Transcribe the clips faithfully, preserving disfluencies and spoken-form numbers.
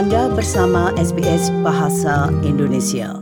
Anda bersama S B S Bahasa Indonesia.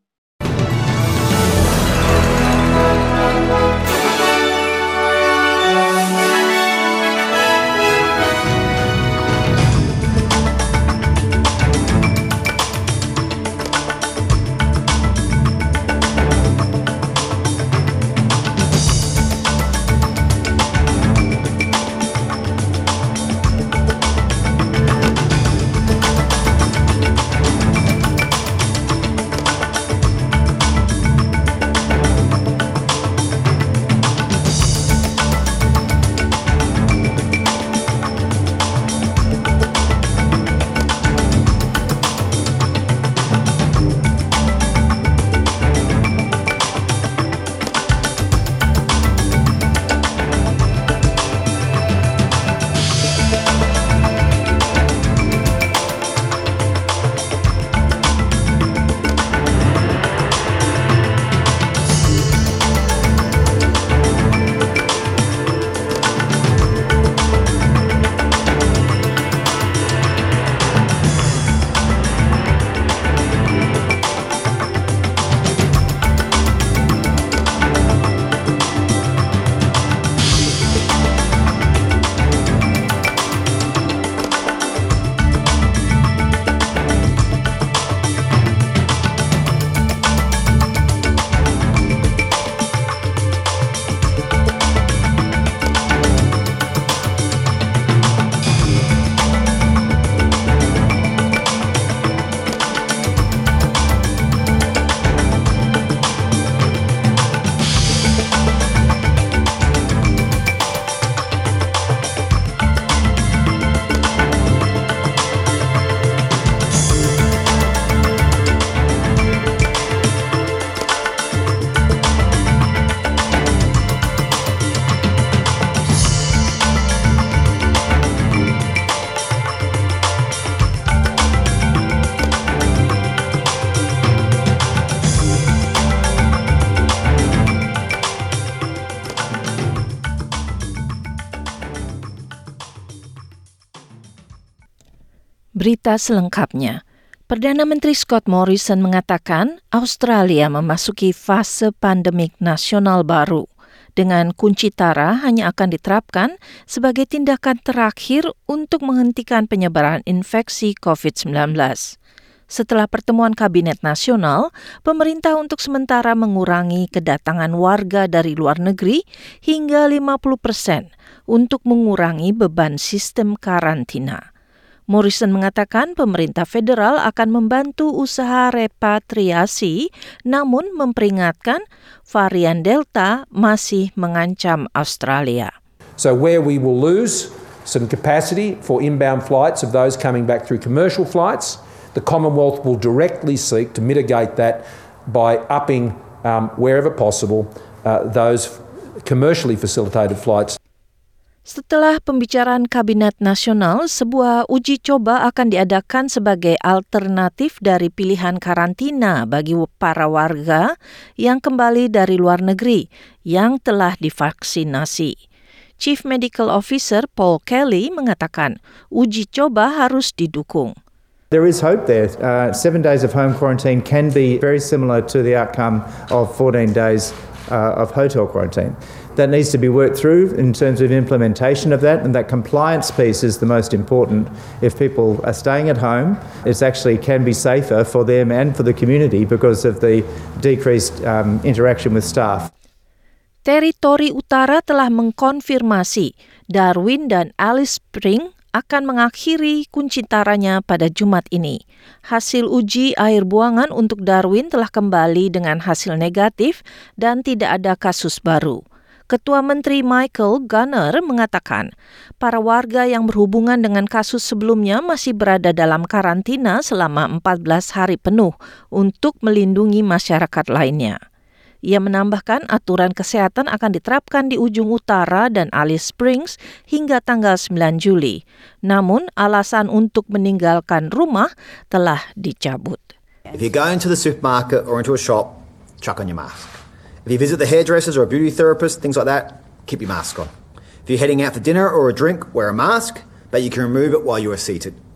Berita selengkapnya. Perdana Menteri Scott Morrison mengatakan Australia memasuki fase pandemik nasional baru, dengan kunci tara hanya akan diterapkan sebagai tindakan terakhir untuk menghentikan penyebaran infeksi covid sembilan belas. Setelah pertemuan Kabinet Nasional, pemerintah untuk sementara mengurangi kedatangan warga dari luar negeri hingga lima puluh persen untuk mengurangi beban sistem karantina. Morrison mengatakan pemerintah federal akan membantu usaha repatriasi, namun memperingatkan varian Delta masih mengancam Australia. So where we will lose some capacity for inbound flights of those coming back through commercial flights, the Commonwealth will directly seek to mitigate that by upping, um, wherever possible, uh, those commercially facilitated flights. Setelah pembicaraan Kabinet Nasional, sebuah uji coba akan diadakan sebagai alternatif dari pilihan karantina bagi para warga yang kembali dari luar negeri yang telah divaksinasi. Chief Medical Officer Paul Kelly mengatakan uji coba harus didukung. There is hope there. Uh, seven days of home quarantine can be very similar to the outcome of fourteen days uh, of hotel quarantine. That needs to be worked through in terms of implementation of that, and that compliance piece is the most important. If people are staying at home, it actually can be safer for them and for the community because of the decreased um, interaction with staff. Teritori Utara telah mengkonfirmasi Darwin dan Alice Springs akan mengakhiri kunci taranya pada Jumat ini. Hasil uji air buangan untuk Darwin telah kembali dengan hasil negatif dan tidak ada kasus baru. Ketua Menteri Michael Gunner mengatakan, para warga yang berhubungan dengan kasus sebelumnya masih berada dalam karantina selama empat belas hari penuh untuk melindungi masyarakat lainnya. Ia menambahkan aturan kesehatan akan diterapkan di ujung utara dan Alice Springs hingga tanggal sembilan Juli. Namun, alasan untuk meninggalkan rumah telah dicabut. If you go into the supermarket or into a shop, chuck on your mask. If you visit the hairdressers or a beauty therapist, things like that, keep your mask on. If you're heading out for dinner or a drink, wear a mask, but you can remove it while you are seated.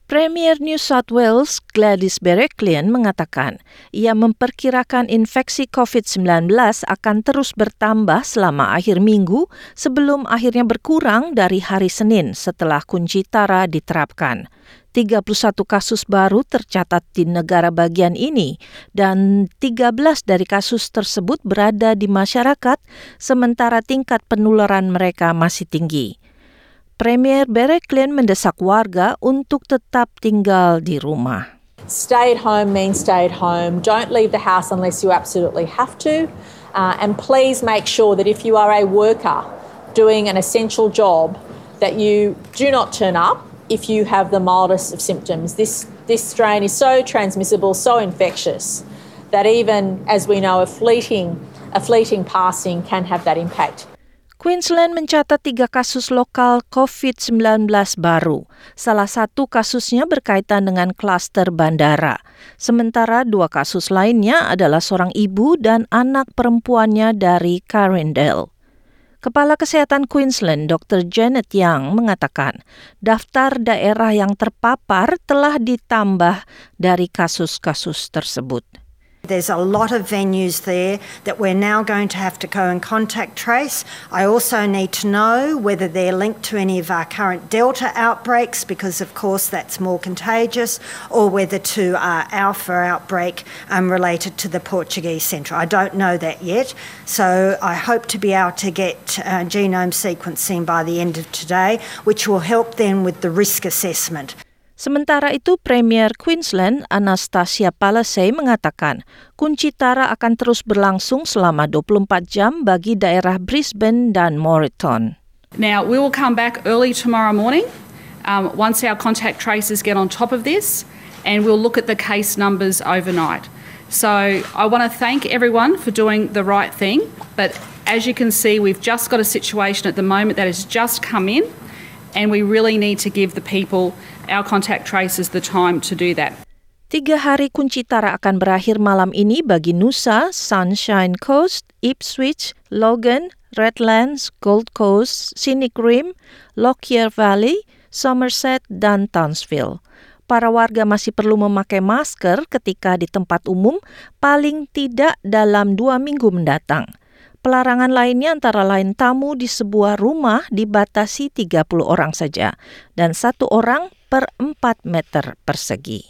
Premier New South Wales Gladys Berejiklian mengatakan ia memperkirakan infeksi covid sembilan belas akan terus bertambah selama akhir minggu sebelum akhirnya berkurang dari hari Senin setelah kunci tara diterapkan. tiga puluh satu kasus baru tercatat di negara bagian ini dan tiga belas dari kasus tersebut berada di masyarakat sementara tingkat penularan mereka masih tinggi. Premier Berejiklian mendesak warga untuk tetap tinggal di rumah. Stay at home means stay at home. Don't leave the house unless you absolutely have to. Uh, and please make sure that if you are a worker doing an essential job, that you do not turn up if you have the mildest of symptoms. This, this strain is so transmissible, so infectious, that even, as we know, a fleeting, a fleeting passing can have that impact. Queensland mencatat tiga kasus lokal covid sembilan belas baru. Salah satu kasusnya berkaitan dengan klaster bandara. Sementara dua kasus lainnya adalah seorang ibu dan anak perempuannya dari Carindale. Kepala Kesehatan Queensland, Doktor Janet Young, mengatakan daftar daerah yang terpapar telah ditambah dari kasus-kasus tersebut. There's a lot of venues there that we're now going to have to go and contact trace. I also need to know whether they're linked to any of our current Delta outbreaks, because of course that's more contagious, or whether to our Alpha outbreak um, related to the Portuguese Centre. I don't know that yet, so I hope to be able to get uh, genome sequencing by the end of today, which will help then with the risk assessment. Sementara itu, Premier Queensland Anastasia Palaszczuk mengatakan kunci tara akan terus berlangsung selama dua puluh empat jam bagi daerah Brisbane dan Moreton. Now, we will come back early tomorrow morning um, once our contact tracers get on top of this, and we'll look at the case numbers overnight. So I want to thank everyone for doing the right thing, but as you can see, we've just got a situation at the moment that has just come in, and we really need to give the people, our contact tracers, the time to do that. Tiga hari kunci tara akan berakhir malam ini bagi Nusa, Sunshine Coast, Ipswich, Logan, Redlands, Gold Coast, Scenic Rim, Lockyer Valley, Somerset, dan Townsville. Para warga masih perlu memakai masker ketika di tempat umum paling tidak dalam dua minggu mendatang. Pelarangan lainnya antara lain tamu di sebuah rumah dibatasi tiga puluh orang saja dan satu orang per empat meter persegi.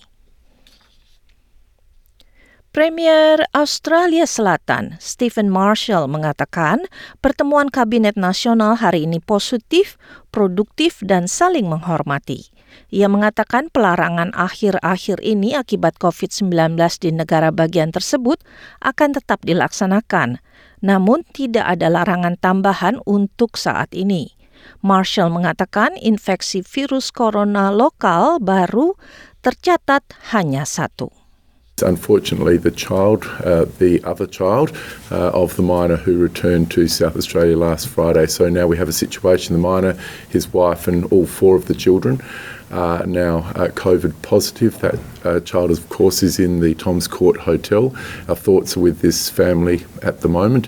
Premier Australia Selatan, Stephen Marshall, mengatakan pertemuan Kabinet Nasional hari ini positif, produktif, dan saling menghormati. Ia mengatakan pelarangan akhir-akhir ini akibat covid sembilan belas di negara bagian tersebut akan tetap dilaksanakan, namun tidak ada larangan tambahan untuk saat ini. Marshall mengatakan infeksi virus corona lokal baru tercatat hanya satu. Unfortunately, the child, uh, the other child uh, of the minor who returned to South Australia last Friday. So now we have a situation, the minor, his wife and all four of the children are now uh, COVID positive. That uh, child, of course, is in the Tom's Court Hotel. Our thoughts are with this family at the moment.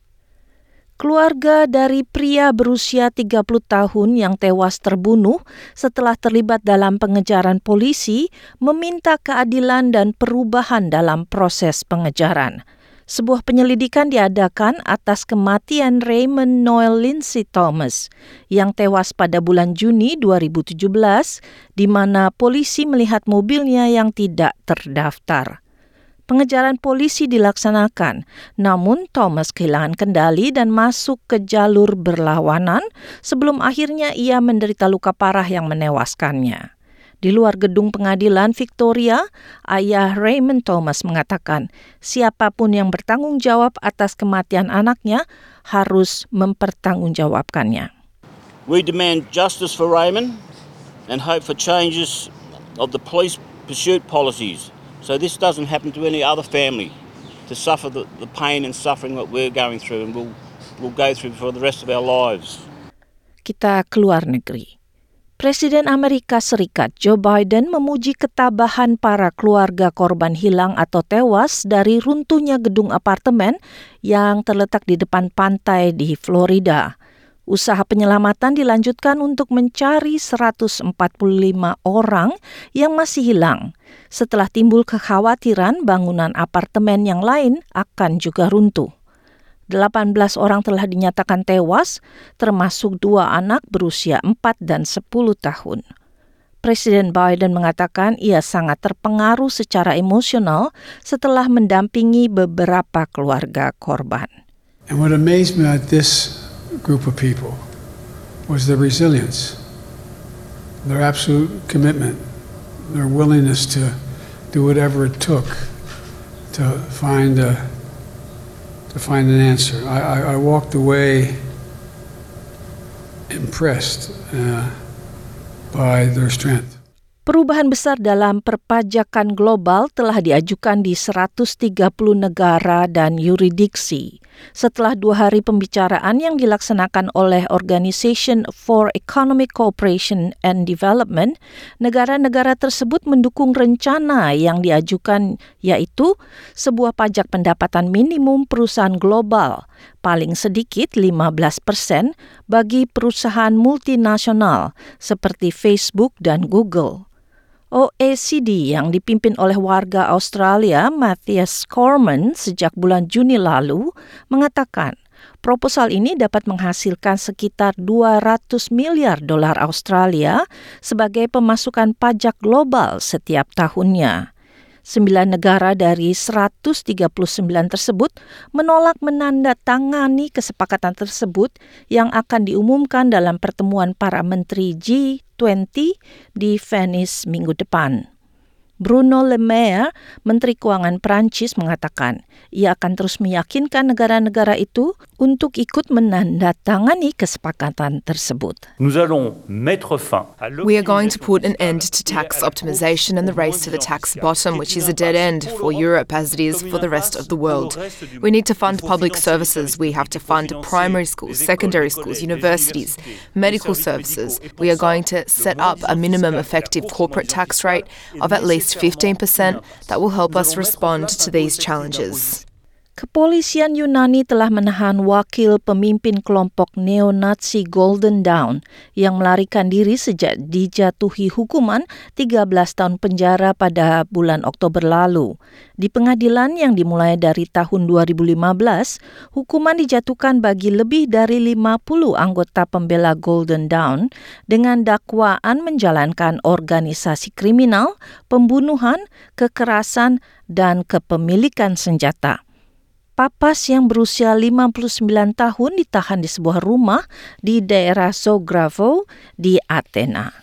Keluarga dari pria berusia tiga puluh tahun yang tewas terbunuh setelah terlibat dalam pengejaran polisi meminta keadilan dan perubahan dalam proses pengejaran. Sebuah penyelidikan diadakan atas kematian Raymond Noel Lindsay Thomas yang tewas pada bulan Juni dua ribu tujuh belas, di mana polisi melihat mobilnya yang tidak terdaftar. Pengejaran polisi dilaksanakan, namun Thomas kehilangan kendali dan masuk ke jalur berlawanan sebelum akhirnya ia menderita luka parah yang menewaskannya. Di luar gedung pengadilan Victoria, ayah Raymond Thomas mengatakan siapapun yang bertanggung jawab atas kematian anaknya harus mempertanggungjawabkannya. We demand justice for Raymond and hope for changes of the police pursuit policies, so this doesn't happen to any other family to suffer the, the pain and suffering that we're going through and we'll, we'll go through for the rest of our lives. Kita keluar negeri. Presiden Amerika Serikat Joe Biden memuji ketabahan para keluarga korban hilang atau tewas dari runtuhnya gedung apartemen yang terletak di depan pantai di Florida. Usaha penyelamatan dilanjutkan untuk mencari seratus empat puluh lima orang yang masih hilang setelah timbul kekhawatiran bangunan apartemen yang lain akan juga runtuh. delapan belas orang telah dinyatakan tewas, termasuk dua anak berusia empat dan sepuluh tahun. Presiden Biden mengatakan ia sangat terpengaruh secara emosional setelah mendampingi beberapa keluarga korban. And what amazed me at this group of people was their resilience, their absolute commitment, their willingness to do whatever it took to find a, to find an answer. I, I, I walked away impressed uh, by their strength. Perubahan besar dalam perpajakan global telah diajukan di seratus tiga puluh negara dan yurisdiksi. Setelah dua hari pembicaraan yang dilaksanakan oleh Organization for Economic Cooperation and Development, negara-negara tersebut mendukung rencana yang diajukan, yaitu sebuah pajak pendapatan minimum perusahaan global, paling sedikit lima belas persen bagi perusahaan multinasional seperti Facebook dan Google. O E C D yang dipimpin oleh warga Australia, Matthias Cormann, sejak bulan Juni lalu, mengatakan proposal ini dapat menghasilkan sekitar dua ratus miliar dolar Australia sebagai pemasukan pajak global setiap tahunnya. Sembilan negara dari seratus tiga puluh sembilan tersebut menolak menandatangani kesepakatan tersebut yang akan diumumkan dalam pertemuan para menteri G dua puluh di Venice minggu depan. Bruno Le Maire, Menteri Keuangan Prancis, mengatakan ia akan terus meyakinkan negara-negara itu untuk ikut menandatangani kesepakatan tersebut. We are going to put an end to tax optimization and the race to the tax bottom, which is a dead end for Europe as it is for the rest of the world. We need to fund public services. We have to fund primary schools, secondary schools, universities, medical services. We are going to set up a minimum effective corporate tax rate of at least fifteen percent that will help us respond to these challenges. Kepolisian Yunani telah menahan wakil pemimpin kelompok neo-Nazi Golden Dawn yang melarikan diri sejak dijatuhi hukuman tiga belas tahun penjara pada bulan Oktober lalu. Di pengadilan yang dimulai dari tahun dua ribu lima belas, hukuman dijatuhkan bagi lebih dari lima puluh anggota pembela Golden Dawn dengan dakwaan menjalankan organisasi kriminal, pembunuhan, kekerasan, dan kepemilikan senjata. Papas yang berusia lima puluh sembilan tahun ditahan di sebuah rumah di daerah Zographou di Athena.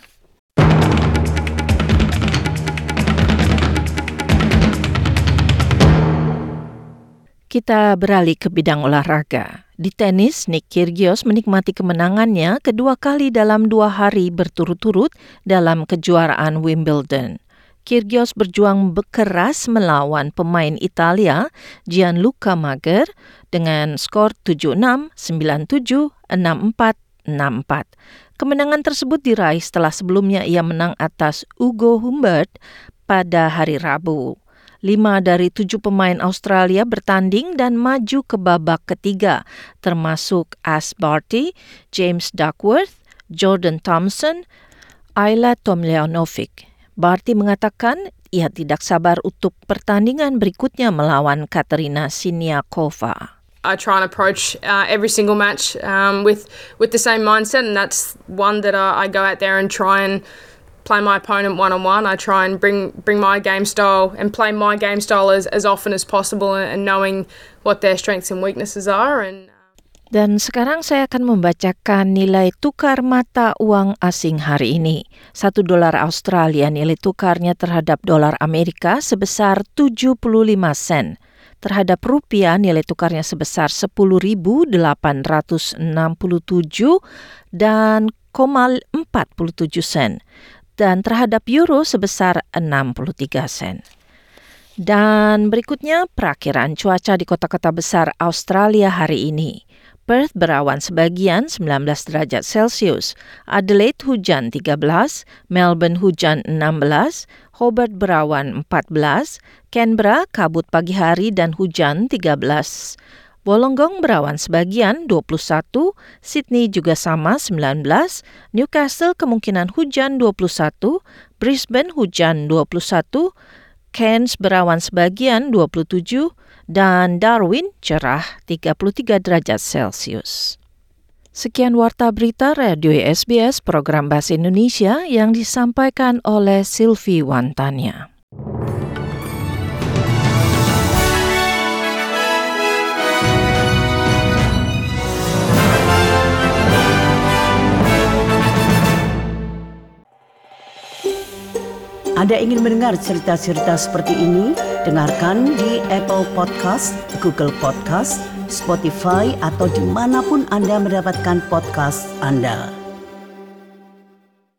Kita beralih ke bidang olahraga. Di tenis, Nick Kyrgios menikmati kemenangannya kedua kali dalam dua hari berturut-turut dalam kejuaraan Wimbledon. Kyrgios berjuang keras melawan pemain Italia Gianluca Mager dengan skor tujuh enam, sembilan tujuh, enam empat, enam empat. Kemenangan tersebut diraih setelah sebelumnya ia menang atas Ugo Humbert pada hari Rabu. Lima dari tujuh pemain Australia bertanding dan maju ke babak ketiga, termasuk Ash Barty, James Duckworth, Jordan Thompson, Ayla Tomljanovic. Barty mengatakan ia tidak sabar untuk pertandingan berikutnya melawan Katerina Siniakova. I try and approach uh, every single match um, with with the same mindset, and that's one that uh, I go out there and try and play my opponent one-on-one. I try and bring bring my game style and play my game style as, as often as possible, and knowing what their strengths and weaknesses are. And Dan sekarang saya akan membacakan nilai tukar mata uang asing hari ini. Satu dolar Australia nilai tukarnya terhadap dolar Amerika sebesar tujuh puluh lima sen. Terhadap rupiah nilai tukarnya sebesar sepuluh ribu delapan ratus enam puluh tujuh dan empat puluh tujuh sen. Dan terhadap euro sebesar enam puluh tiga sen. Dan berikutnya perakiraan cuaca di kota-kota besar Australia hari ini. Perth berawan sebagian sembilan belas derajat Celcius, Adelaide hujan tiga belas, Melbourne hujan enam belas, Hobart berawan empat belas, Canberra kabut pagi hari dan hujan tiga belas, Wollongong berawan sebagian dua puluh satu, Sydney juga sama sembilan belas, Newcastle kemungkinan hujan dua puluh satu, Brisbane hujan dua puluh satu, Cairns berawan sebagian dua puluh tujuh, dan Darwin cerah tiga puluh tiga derajat Celcius. Sekian Warta Berita Radio S B S Program Bahasa Indonesia yang disampaikan oleh Sylvie Wantania. Anda ingin mendengar cerita-cerita seperti ini? Dengarkan di Apple Podcast, Google Podcast, Spotify, atau dimanapun Anda mendapatkan podcast Anda.